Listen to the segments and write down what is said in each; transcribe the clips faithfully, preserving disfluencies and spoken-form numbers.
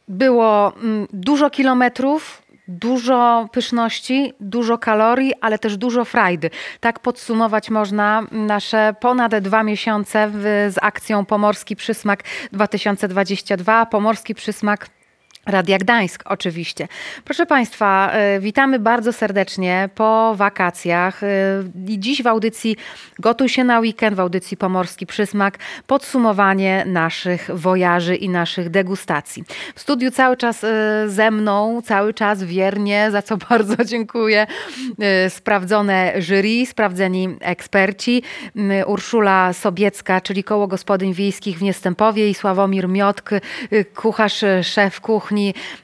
Było mm, dużo kilometrów, dużo pyszności, dużo kalorii, ale też dużo frajdy. Tak podsumować można nasze ponad dwa miesiące w, z akcją Pomorski Przysmak dwa tysiące dwadzieścia dwa. Pomorski Przysmak Radia Gdańsk oczywiście. Proszę Państwa, witamy bardzo serdecznie po wakacjach. I dziś w audycji Gotuj się na weekend, w audycji Pomorski Przysmak, podsumowanie naszych wojaży i naszych degustacji. W studiu cały czas ze mną, cały czas wiernie, za co bardzo dziękuję, sprawdzone jury, sprawdzeni eksperci. Urszula Sobiecka, czyli Koło Gospodyń Wiejskich w Niestępowie, i Sławomir Miotk, kucharz, szef kuchni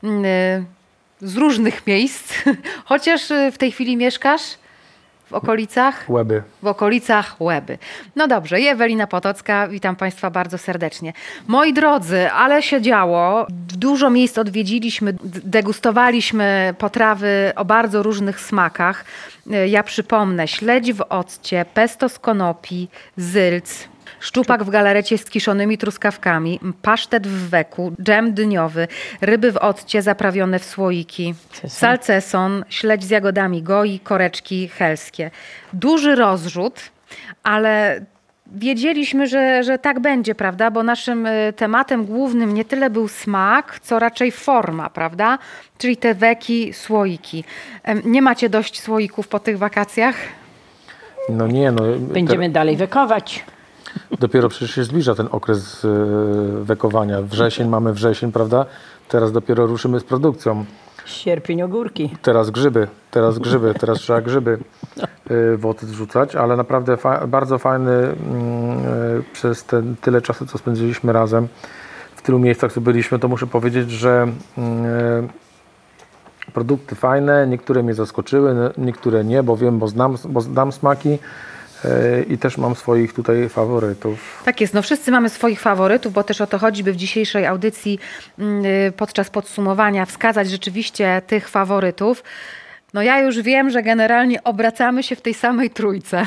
z różnych miejsc, chociaż w tej chwili mieszkasz w okolicach? Łeby. W okolicach Łeby. No dobrze, i Ewelina Potocka, witam Państwa bardzo serdecznie. Moi drodzy, ale się działo, dużo miejsc odwiedziliśmy, degustowaliśmy potrawy o bardzo różnych smakach. Ja przypomnę, śledź w occie, pesto z konopi, zylc, szczupak w galarecie z kiszonymi truskawkami, pasztet w weku, dżem dyniowy, ryby w occie zaprawione w słoiki, salceson, śledź z jagodami goi, koreczki helskie. Duży rozrzut, ale wiedzieliśmy, że, że tak będzie, prawda? Bo naszym tematem głównym nie tyle był smak, co raczej forma, prawda? Czyli te weki, słoiki. Nie macie dość słoików po tych wakacjach? No nie, no. Będziemy te... dalej wekować. Dopiero przecież się zbliża ten okres y, wekowania. Wrzesień, mamy wrzesień, prawda? Teraz dopiero ruszymy z produkcją. Sierpień ogórki. Teraz grzyby, teraz grzyby, teraz trzeba grzyby y, w ocet wrzucać, ale naprawdę fa bardzo fajny y, przez ten tyle czasu, co spędziliśmy razem, w tylu miejscach, co byliśmy, to muszę powiedzieć, że y, produkty fajne, niektóre mnie zaskoczyły, niektóre nie, bo wiem, bo znam, bo znam smaki. I też mam swoich tutaj faworytów. Tak jest, no wszyscy mamy swoich faworytów, bo też o to chodzi, by w dzisiejszej audycji podczas podsumowania wskazać rzeczywiście tych faworytów. No ja już wiem, że generalnie obracamy się w tej samej trójce,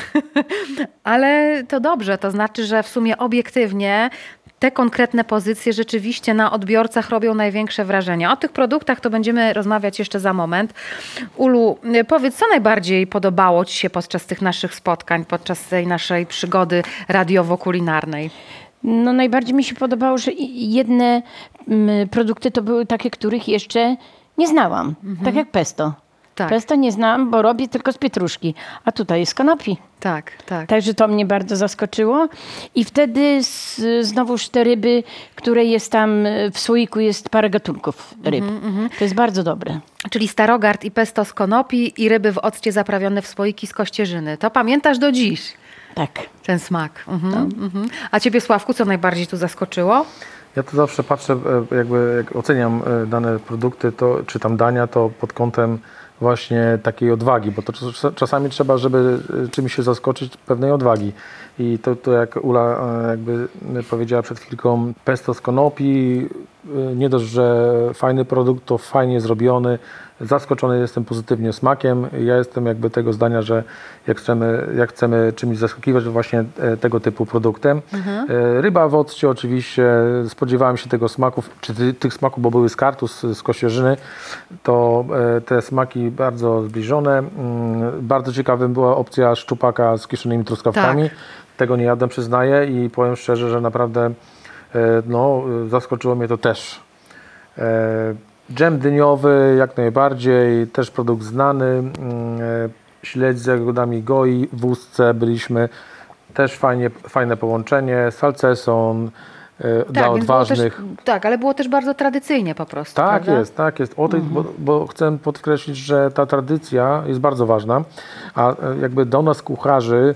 ale to dobrze, to znaczy, że w sumie obiektywnie te konkretne pozycje rzeczywiście na odbiorcach robią największe wrażenie. O tych produktach to będziemy rozmawiać jeszcze za moment. Ulu, powiedz, co najbardziej podobało Ci się podczas tych naszych spotkań, podczas tej naszej przygody radiowo-kulinarnej? No najbardziej mi się podobało, że jedne produkty to były takie, których jeszcze nie znałam. Mhm. Tak jak pesto. Tak. Pesto nie znam, bo robię tylko z pietruszki, a tutaj jest konopi. Tak, tak. Także to mnie bardzo zaskoczyło. I wtedy z, znowuż te ryby, które jest tam w słoiku, jest parę gatunków ryb. Mm -hmm. To jest bardzo dobre. Czyli starogard i pesto z konopi i ryby w occie zaprawione w słoiki z kościerzyny. To pamiętasz do dziś? Tak. Ten smak. Mhm, no. mhm. A Ciebie, Sławku, co najbardziej tu zaskoczyło? Ja to zawsze patrzę, jakby jak oceniam dane produkty, to, czy tam dania, to pod kątem właśnie takiej odwagi, bo to czasami trzeba, żeby czymś się zaskoczyć, pewnej odwagi. I to, to jak Ula jakby powiedziała przed chwilką, pesto z konopi, nie dość, że fajny produkt, to fajnie zrobiony. Zaskoczony jestem pozytywnie smakiem. Ja jestem jakby tego zdania, że jak chcemy, jak chcemy czymś zaskakiwać, to właśnie tego typu produktem. Mhm. Ryba w occie oczywiście, spodziewałem się tego smaków, czy ty, tych smaków, bo były z kartu, z, z kościerzyny, to te smaki bardzo zbliżone. Bardzo ciekawym była opcja szczupaka z kiszonymi truskawkami. Tak. Tego nie jadłem, przyznaję, i powiem szczerze, że naprawdę no, zaskoczyło mnie to też. Dżem dyniowy jak najbardziej, też produkt znany. Śledź z jagodami goi, w Ustce byliśmy, też fajnie, fajne połączenie, salceson tak, dla odważnych. Też, tak, ale było też bardzo tradycyjnie po prostu. Tak prawda? jest, tak jest. O tej, mhm. bo, bo chcę podkreślić, że ta tradycja jest bardzo ważna, a jakby do nas kucharzy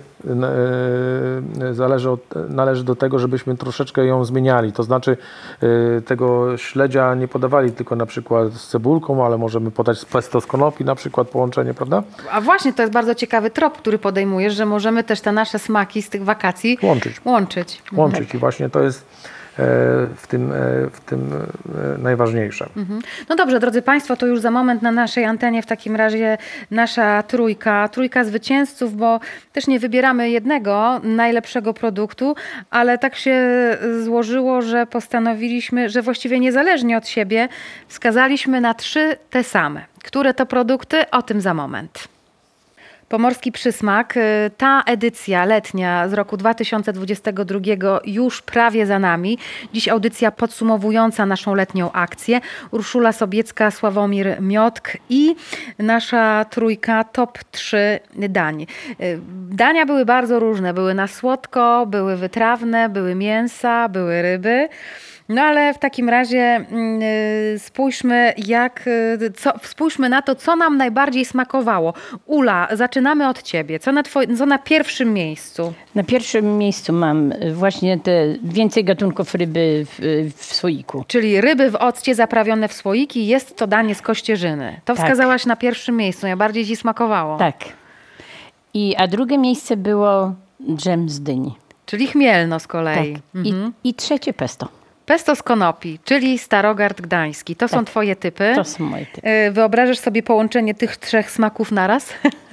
yy, zależy od, należy do tego, żebyśmy troszeczkę ją zmieniali. To znaczy yy, tego śledzia nie podawali tylko na przykład z cebulką, ale możemy podać z pesto z konopi na przykład połączenie, prawda? A właśnie to jest bardzo ciekawy trop, który podejmujesz, że możemy też te nasze smaki z tych wakacji łączyć. Łączyć, łączyć. I właśnie to jest w tym, w tym najważniejsze. Mhm. No dobrze, drodzy Państwo, to już za moment na naszej antenie w takim razie nasza trójka, trójka zwycięzców, bo też nie wybieramy jednego najlepszego produktu, ale tak się złożyło, że postanowiliśmy, że właściwie niezależnie od siebie wskazaliśmy na trzy te same. Które to produkty? O tym za moment. Pomorski Przysmak. Ta edycja letnia z roku dwa tysiące dwudziestego drugiego już prawie za nami. Dziś audycja podsumowująca naszą letnią akcję. Urszula Sobiecka, Sławomir Miotk i nasza trójka top trzy dań. Dania były bardzo różne. Były na słodko, były wytrawne, były mięsa, były ryby. No ale w takim razie yy, spójrzmy, jak, yy, co, spójrzmy na to, co nam najbardziej smakowało. Ula, zaczynamy od ciebie. Co na, twoi, co na pierwszym miejscu? Na pierwszym miejscu mam właśnie te więcej gatunków ryby w, w słoiku. Czyli ryby w occie zaprawione w słoiki. Jest to danie z Kościerzyny. To tak. Wskazałaś na pierwszym miejscu. Najbardziej ci smakowało. Tak. I, a drugie miejsce było dżem z dyni. Czyli chmielno z kolei. Tak. Mhm. I, I trzecie pesto. Pesto z konopi, czyli Starogard Gdański. To tak, są twoje typy. To są moje typy. Wyobrażasz sobie połączenie tych trzech smaków naraz?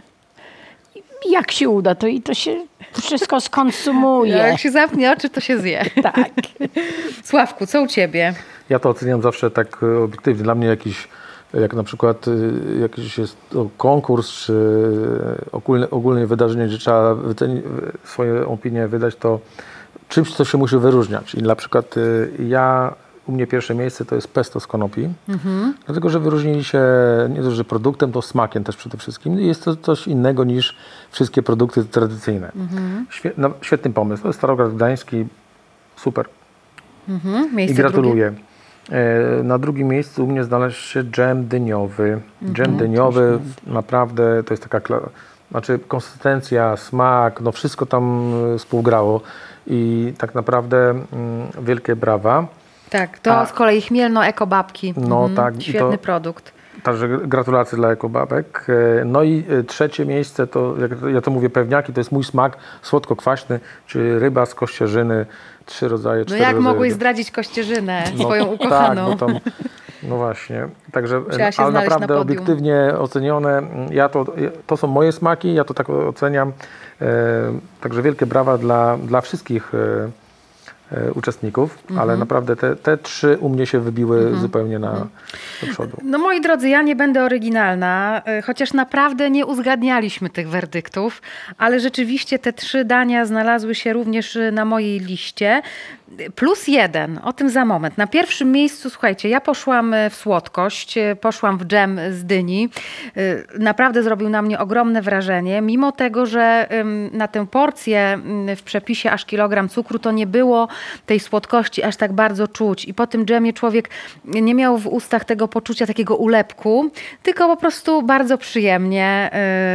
Jak się uda, to i to się wszystko skonsumuje. Jak się zamknie oczy, to się zje. Tak. Sławku, co u ciebie? Ja to oceniam zawsze tak obiektywnie. Dla mnie jakiś, jak na przykład jakiś jest konkurs, czy ogólne, ogólne wydarzenie, gdzie trzeba swoje opinie wydać, to czymś, co się musi wyróżniać. I na przykład ja, u mnie pierwsze miejsce to jest pesto z konopi, mhm. dlatego, że wyróżnili się nie tylko, że produktem, to smakiem też przede wszystkim. I jest to coś innego niż wszystkie produkty tradycyjne. Mhm. Świe, no, świetny pomysł. To jest Starogard Gdański. Super. Mhm. I gratuluję. Drugie. Na drugim miejscu u mnie znalazł się dżem dyniowy. Mhm. Dżem dyniowy naprawdę to jest taka, znaczy konsystencja, smak, no wszystko tam współgrało. I tak naprawdę mm, wielkie brawa. Tak, to A, z kolei chmielno ekobabki. No mhm, tak. Świetny to, produkt. Także gratulacje dla ekobabek. No i trzecie miejsce, to jak ja to mówię, pewniaki, to jest mój smak słodko-kwaśny, czyli ryba z Kościerzyny, trzy rodzaje, cztery No jak rodzaje. mogłeś zdradzić Kościerzynę, no, swoją ukochaną? Tak, bo tam, no właśnie. Także, ale naprawdę na obiektywnie ocenione. Ja to, to są moje smaki, ja to tak oceniam. Także wielkie brawa dla, dla wszystkich uczestników, mhm. ale naprawdę te, te trzy u mnie się wybiły mhm. zupełnie na, mhm. do przodu. No moi drodzy, ja nie będę oryginalna, chociaż naprawdę nie uzgadnialiśmy tych werdyktów, ale rzeczywiście te trzy dania znalazły się również na mojej liście. Plus jeden, o tym za moment. Na pierwszym miejscu, słuchajcie, ja poszłam w słodkość, poszłam w dżem z dyni. Naprawdę zrobił na mnie ogromne wrażenie, mimo tego, że na tę porcję w przepisie aż kilogram cukru to nie było tej słodkości aż tak bardzo czuć. I po tym dżemie człowiek nie miał w ustach tego poczucia takiego ulepku, tylko po prostu bardzo przyjemnie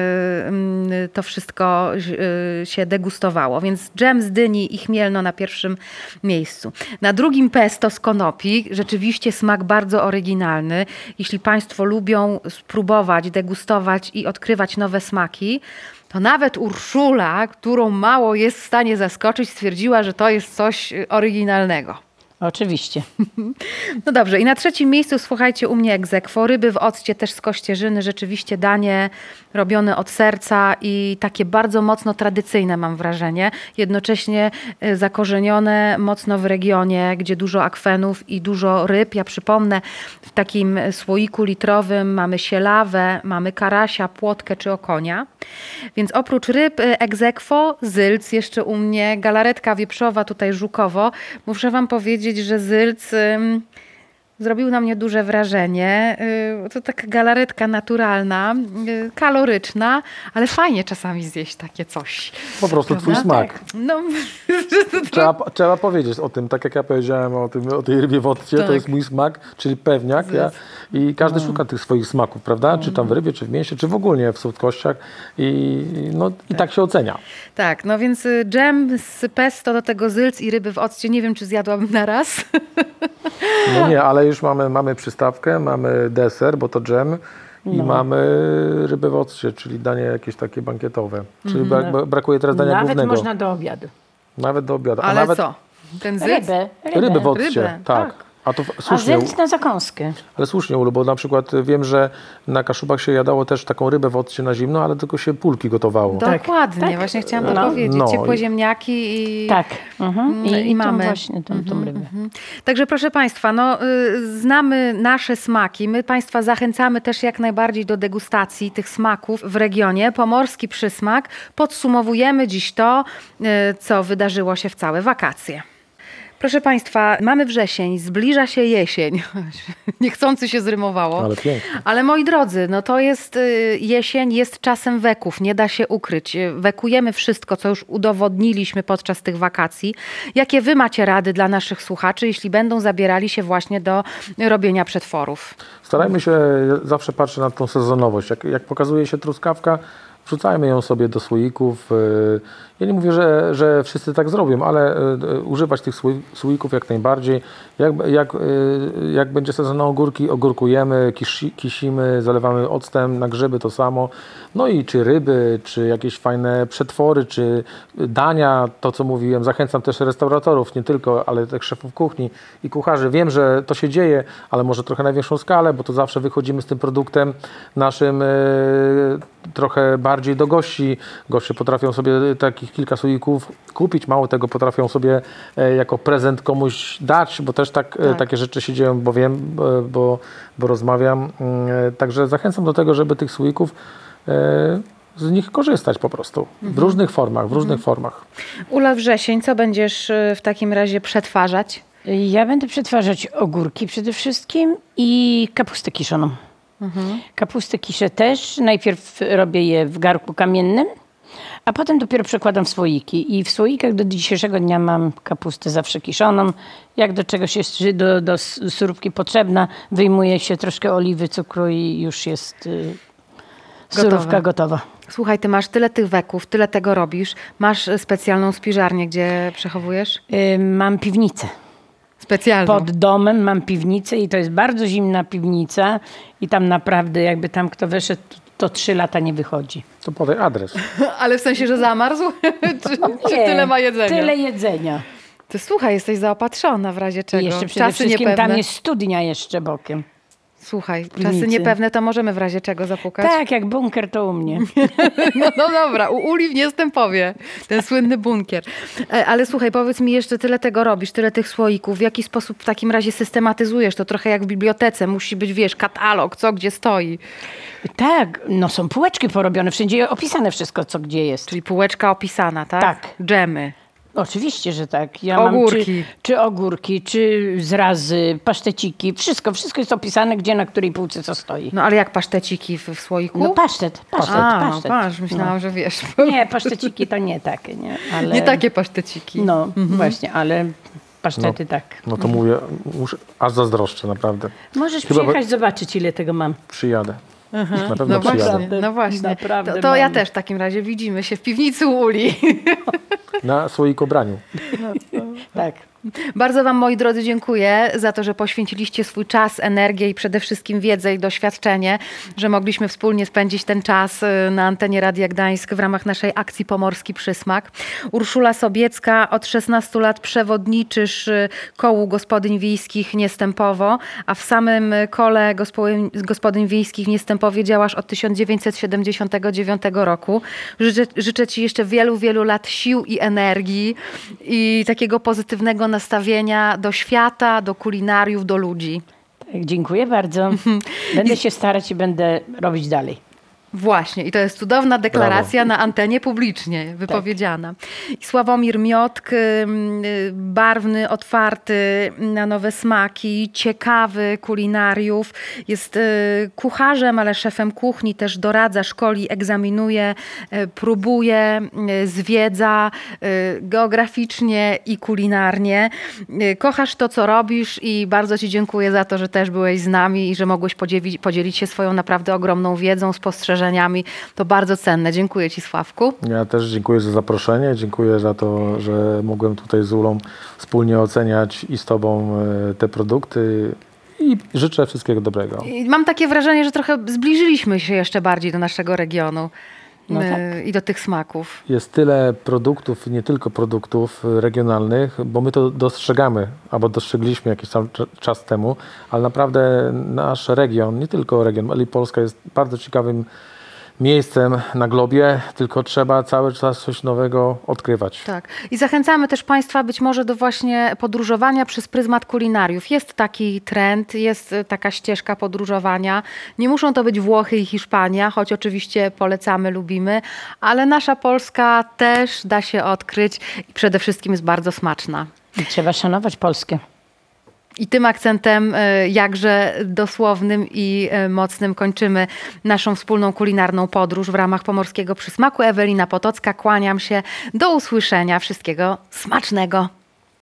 to wszystko się degustowało. Więc dżem z dyni i chmielno na pierwszym miejscu. Na drugim pesto z konopi, rzeczywiście smak bardzo oryginalny. Jeśli Państwo lubią spróbować, degustować i odkrywać nowe smaki, to nawet Urszula, którą mało jest w stanie zaskoczyć, stwierdziła, że to jest coś oryginalnego. Oczywiście. No dobrze. I na trzecim miejscu, słuchajcie, u mnie ex aequo, ryby w occie też z Kościerzyny. Rzeczywiście danie robione od serca i takie bardzo mocno tradycyjne, mam wrażenie. Jednocześnie zakorzenione mocno w regionie, gdzie dużo akwenów i dużo ryb. Ja przypomnę, w takim słoiku litrowym mamy sielawę, mamy karasia, płotkę czy okonia. Więc oprócz ryb ex aequo, zylc jeszcze u mnie, galaretka wieprzowa, tutaj żukowo. Muszę wam powiedzieć, że zylc ym, zrobił na mnie duże wrażenie. Yy, to taka galaretka naturalna, yy, kaloryczna, ale fajnie czasami zjeść takie coś. Po prostu prawda? Twój smak. Tak. No, trzeba, trzeba powiedzieć o tym, tak jak ja powiedziałem o, tym, o tej rybie w occie, tak. To jest mój smak, czyli pewniak. Ja, I każdy no. szuka tych swoich smaków, prawda? Czy tam w rybie, czy w mięsie, czy w ogóle w słodkościach. I, no, tak. i tak się ocenia. Tak, no więc dżem z pesto do tego zylc i ryby w occie. Nie wiem, czy zjadłabym na raz. No nie, ale już mamy, mamy przystawkę, mamy deser, bo to dżem. I no. mamy rybę w occie, czyli danie jakieś takie bankietowe. Czyli mm. bra brakuje teraz dania nawet głównego. Nawet można do obiadu. Nawet do obiadu. Ale A nawet, co? Ten zyc? Rybę. Rybę, Ryby w occie, Rybę, tak. tak. A to A słusznie, zyc na zakąskę. ale słusznie, Ulu, bo na przykład wiem, że na Kaszubach się jadało też taką rybę w occie na zimno, ale tylko się pulki gotowało. Dokładnie, Tak. właśnie chciałam No. to powiedzieć. No. Ciepłe ziemniaki i... Tak. Mhm. I, I i mamy. mamy właśnie tą, tą rybę. Mhm. Także proszę Państwa, no, y, znamy nasze smaki. My Państwa zachęcamy też jak najbardziej do degustacji tych smaków w regionie. Pomorski przysmak. Podsumowujemy dziś to, y, co wydarzyło się w całe wakacje. Proszę Państwa, mamy wrzesień, zbliża się jesień. Niechcący się zrymowało. Ale pięknie. Ale moi drodzy, no to jest y, jesień, jest czasem weków, nie da się ukryć. Wekujemy wszystko, co już udowodniliśmy podczas tych wakacji. Jakie wy macie rady dla naszych słuchaczy, jeśli będą zabierali się właśnie do robienia przetworów? Starajmy się zawsze patrzeć na tą sezonowość. Jak, jak pokazuje się truskawka, wrzucajmy ją sobie do słoików. Ja nie mówię, że, że wszyscy tak zrobią, ale używać tych słoików jak najbardziej. Jak, jak, jak będzie sezon na ogórki, ogórkujemy, kisi, kisimy, zalewamy octem, na grzyby to samo. No i czy ryby, czy jakieś fajne przetwory, czy dania, to co mówiłem. Zachęcam też restauratorów, nie tylko, ale też szefów kuchni i kucharzy. Wiem, że to się dzieje, ale może trochę na większą skalę, bo to zawsze wychodzimy z tym produktem naszym e, trochę bardziej do gości. Goście potrafią sobie takich kilka słoików kupić, mało tego potrafią sobie e, jako prezent komuś dać, bo też tak, tak. E, takie rzeczy się dzieją, bo wiem, bo, bo, bo rozmawiam. E, także zachęcam do tego, żeby tych słoików e, z nich korzystać po prostu. Mhm. W różnych formach, w różnych mhm. formach. Ula, wrzesień, co będziesz w takim razie przetwarzać? Ja będę przetwarzać ogórki przede wszystkim i kapustę kiszoną. Mhm. Kapustę kiszę też. Najpierw robię je w garnku kamiennym, a potem dopiero przekładam w słoiki. I w słoikach do dzisiejszego dnia mam kapustę zawsze kiszoną. Jak do czegoś jest do, do surówki potrzebna, wyjmuje się troszkę oliwy, cukru i już jest y, surówka gotowa. gotowa. Słuchaj, ty masz tyle tych weków, tyle tego robisz. Masz specjalną spiżarnię, gdzie przechowujesz? Y, mam piwnicę. Specjalną. Pod domem mam piwnicę i to jest bardzo zimna piwnica i tam naprawdę jakby tam kto weszedł, to trzy lata nie wychodzi. To podaj adres. Ale w sensie, że zamarzł? czy, czy tyle ma jedzenia? Tyle jedzenia. Ty słuchaj, jesteś zaopatrzona w razie czego. I jeszcze przede Czasy wszystkim niepewne. tam jest studnia jeszcze bokiem. Słuchaj, Piwnicy. czasy niepewne, to możemy w razie czego zapukać? Tak, jak bunkier to u mnie. No, no dobra, u Uli w Niestępowie, ten słynny bunkier. Ale słuchaj, powiedz mi jeszcze, tyle tego robisz, tyle tych słoików. W jaki sposób w takim razie systematyzujesz to? Trochę jak w bibliotece, musi być, wiesz, katalog, co gdzie stoi. Tak, no są półeczki porobione, wszędzie opisane wszystko, co gdzie jest. Czyli półeczka opisana, tak? Tak. Dżemy. Oczywiście, że tak. Ja ogórki. Mam czy, czy ogórki, czy zrazy, paszteciki. Wszystko, wszystko jest opisane, gdzie na której półce co stoi. No ale jak paszteciki w, w słoiku? No pasztet, pasztet, A, pasztet. No, patrz, myślałam, no. że wiesz. Nie, paszteciki to nie takie, nie. Ale... Nie takie paszteciki. No mhm. właśnie, ale pasztety no, tak. No to mówię, muszę, aż zazdroszczę, naprawdę. Możesz Chyba przyjechać, zobaczyć ile tego mam. Przyjadę. Aha. Na pewno no przyjadę. właśnie, no właśnie. Naprawdę to to ja mam. też w takim razie widzimy się w piwnicy u Uli. Na słoikobraniu. No, tak. Bardzo wam, moi drodzy, dziękuję za to, że poświęciliście swój czas, energię i przede wszystkim wiedzę i doświadczenie, że mogliśmy wspólnie spędzić ten czas na antenie Radia Gdańsk w ramach naszej akcji Pomorski Przysmak. Urszula Sobiecka, od szesnastu lat przewodniczysz kołu gospodyń wiejskich Niestępowo, a w samym kole gospodyń wiejskich w Niestępowie działasz od tysiąc dziewięćset siedemdziesiątego dziewiątego roku. Życzę, życzę ci jeszcze wielu, wielu lat sił i energii i takiego pozytywnego nastawienia do świata, do kulinariów, do ludzi. Tak, dziękuję bardzo. Będę się starać i będę robić dalej. Właśnie. I to jest cudowna deklaracja Brawo. Na antenie publicznie wypowiedziana. Tak. Sławomir Miotk, barwny, otwarty na nowe smaki, ciekawy kulinariów. Jest kucharzem, ale szefem kuchni. Też doradza, szkoli, egzaminuje, próbuje, zwiedza geograficznie i kulinarnie. Kochasz to, co robisz i bardzo ci dziękuję za to, że też byłeś z nami i że mogłeś podzielić, podzielić się swoją naprawdę ogromną wiedzą, spostrzeżeniami. To bardzo cenne. Dziękuję ci, Sławku. Ja też dziękuję za zaproszenie. Dziękuję za to, że mogłem tutaj z Ulą wspólnie oceniać i z tobą te produkty. I życzę wszystkiego dobrego. I mam takie wrażenie, że trochę zbliżyliśmy się jeszcze bardziej do naszego regionu. No y, tak. i do tych smaków. Jest tyle produktów, nie tylko produktów regionalnych, bo my to dostrzegamy, albo dostrzegliśmy jakiś tam czas temu, ale naprawdę nasz region, nie tylko region, ale i Polska jest bardzo ciekawym miejscem na globie, tylko trzeba cały czas coś nowego odkrywać. Tak. I zachęcamy też Państwa być może do właśnie podróżowania przez pryzmat kulinariów. Jest taki trend, jest taka ścieżka podróżowania. Nie muszą to być Włochy i Hiszpania, choć oczywiście polecamy, lubimy, ale nasza Polska też da się odkryć i przede wszystkim jest bardzo smaczna. I trzeba szanować Polskę. I tym akcentem jakże dosłownym i mocnym kończymy naszą wspólną kulinarną podróż w ramach Pomorskiego Przysmaku. Ewelina Potocka, kłaniam się. Do usłyszenia. Wszystkiego smacznego.